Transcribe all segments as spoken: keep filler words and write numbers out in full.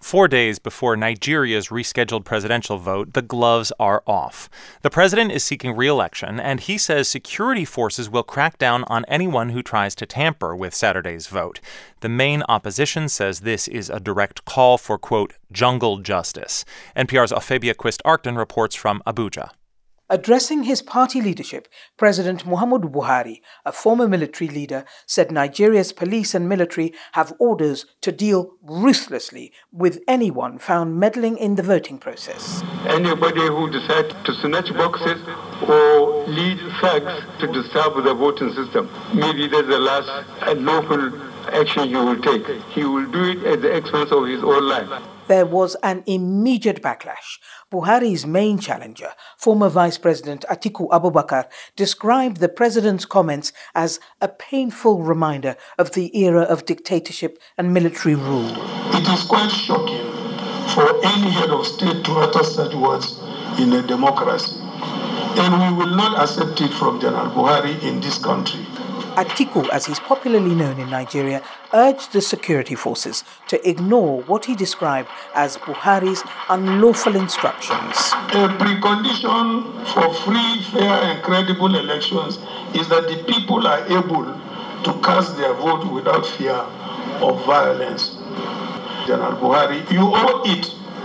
Four days before Nigeria's rescheduled presidential vote, the gloves are off. The president is seeking re-election, and he says security forces will crack down on anyone who tries to tamper with Saturday's vote. The main opposition says this is a direct call for, quote, jungle justice. N P R's Afebia Quist-Arcton reports from Abuja. Addressing his party leadership, President Muhammadu Buhari, a former military leader, said Nigeria's police and military have orders to deal ruthlessly with anyone found meddling in the voting process. Anybody who decides to snatch boxes or lead thugs to disturb the voting system, maybe that's the last lawful action he will take. He will do it at the expense of his own life. There was an immediate backlash. Buhari's main challenger, former Vice President Atiku Abubakar, described the president's comments as a painful reminder of the era of dictatorship and military rule. It is quite shocking for any head of state to utter such words in a democracy. And we will not accept it from General Buhari in this country. Atiku, as he's popularly known in Nigeria, urged the security forces to ignore what he described as Buhari's unlawful instructions. A precondition for free, fair and credible elections is that the people are able to cast their vote without fear of violence. General Buhari, you owe it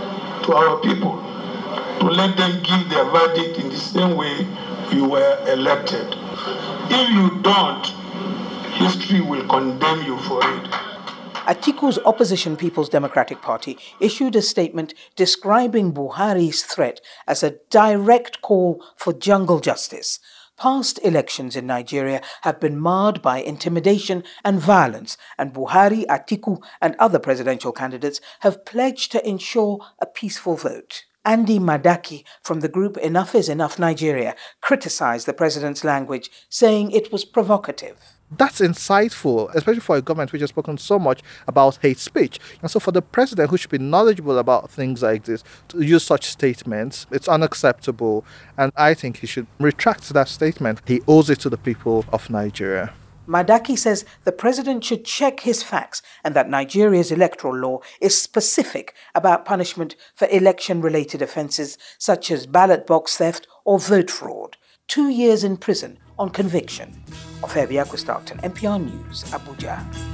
to our people to let them give their verdict in the same way you were elected. If you don't, history will condemn you for it. Atiku's opposition People's Democratic Party issued a statement describing Buhari's threat as a direct call for jungle justice. Past elections in Nigeria have been marred by intimidation and violence, and Buhari, Atiku, and other presidential candidates have pledged to ensure a peaceful vote. Andy Madaki from the group Enough is Enough Nigeria criticized the president's language, saying it was provocative. That's insightful, especially for a government which has spoken so much about hate speech. And so for the president, who should be knowledgeable about things like this, to use such statements, it's unacceptable. And I think he should retract that statement. He owes it to the people of Nigeria. Madaki says the president should check his facts and that Nigeria's electoral law is specific about punishment for election-related offences such as ballot box theft or vote fraud. Two years in prison on conviction. Afebia Quist-Arcton, N P R News, Abuja.